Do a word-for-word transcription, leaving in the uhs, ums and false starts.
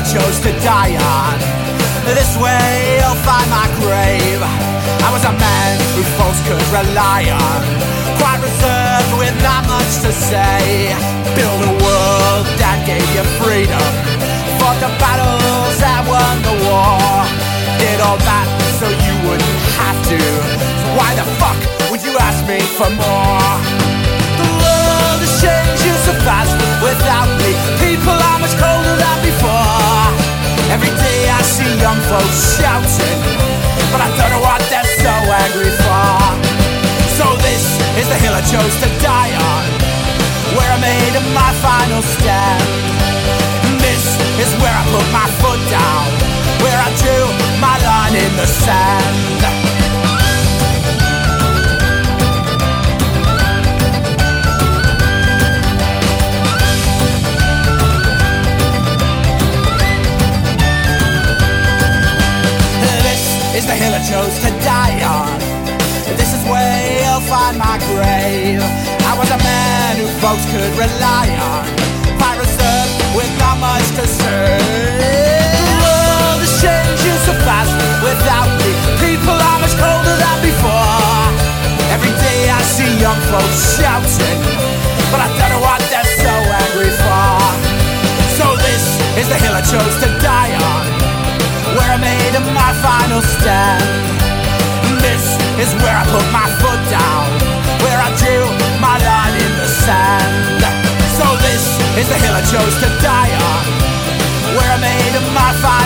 chose to die on. This way you'll find my grave. I was a man who folks could rely on, quite reserved with not much to say. Build a world that gave you freedom, fought the battles that won the war. Did all that so you wouldn't have to. So why the fuck would you ask me for more? The world has changed you so fast without me. People are much colder than before. Every day I see young folks shouting, but I don't know what they're so angry for. So this is the hill I chose to die on, where I made my final stand. This is where I put my foot down, where I drew my line in the sand. Is the hill I chose to die on. This is where you'll find my grave. I was a man who folks could rely on, quite reserved with not much to say. The world has changed you so fast without me. People are much colder than before. Every day I see young folks shouting, but I don't know what they're so angry for. So this is the hill I chose to die on, where I made my final stand. This is where I put my foot down, where I drew my line in the sand. So this is the hill I chose to die on, where I made my final